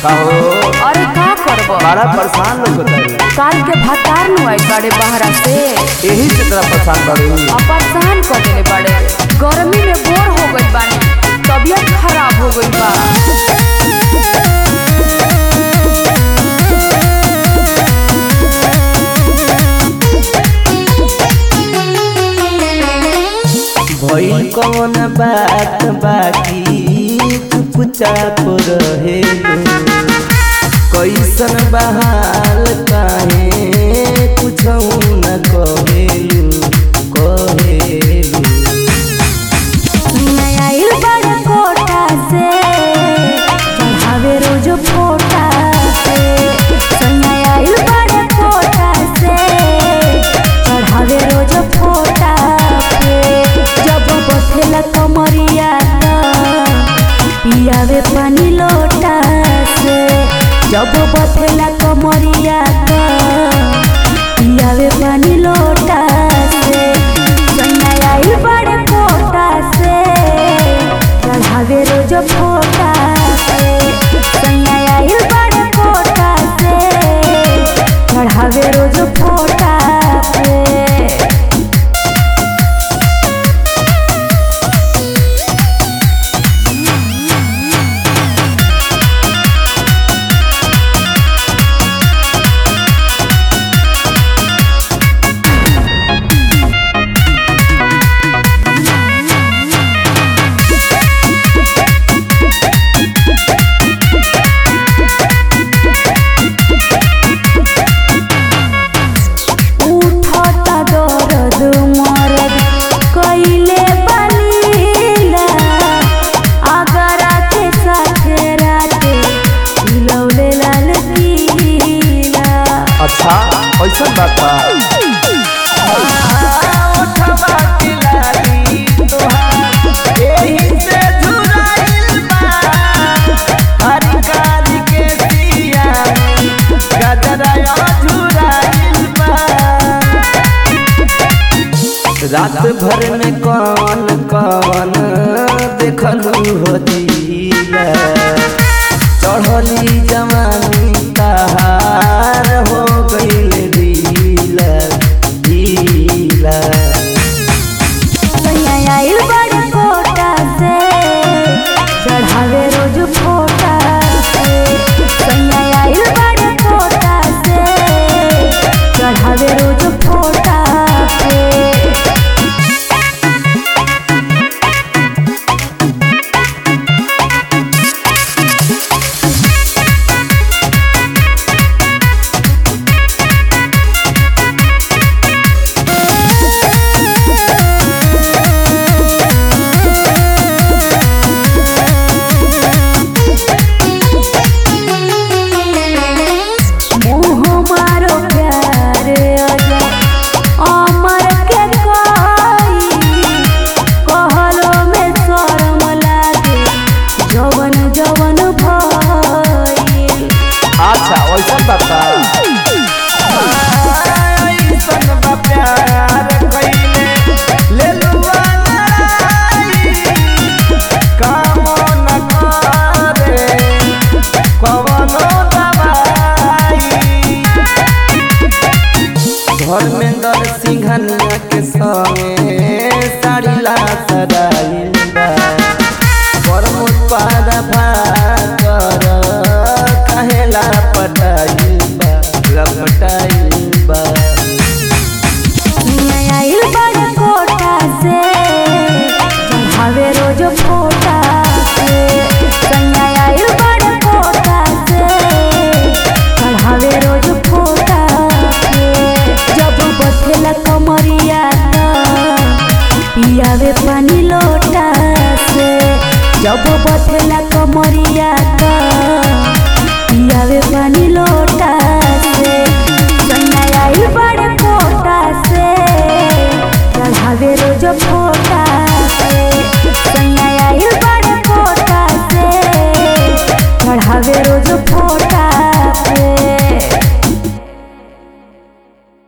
कहो अरे का करब बड़ा परेशान लोग होता काल के भतार नु आई बड़े बहरा से यही से तरह परेशान करू परेशान कर देले बड़े गर्मी में बोर हो गई बानी तबीयत खराब हो गई बा भइल कौन बात बाकी चुपचाप रहेलू कैसन बहाल काहे कुछौ न कहेलू आइल बड़ कोटा से चढ़ावे रोज फोटा से आइल बड़ कोटा से चढ़ावे रोज फोटा पे जब बथेला कमरिया पियावे पानी लोटा से जब बथेला कमरिया पियावे पानी लोटा से आइल बड़ कोटा से चढ़ावे रोज फोटा से आइल बड़ कोटा से चढ़ावे रोज फोटा पे अच्छा ऐसा बात बा रात भर में कौन कौन देखलू होतीला चढ़ली जवानी तहार हो गईल ढीला ढीला आइल बड़ कोटा से चढ़ावे रोज फोटा से आइल बड़ कोटा से चढ़ावे रोज फोटा पे अच्छा ऐसा बात धर्मेंद्र सिंघनिया के संगे साड़ी ला सदाइल बा प्रमोद पादा भाकर कहेला पटाइल बा लपटाइल बा आइल बड़ कोटा से चढ़ावे रोज फोटा से आइल बड़ कोटा से चढ़ावे रोज फोटा पे जब बथेला कमरिया पियावे पानी लोटा से जब बथेला कमरिया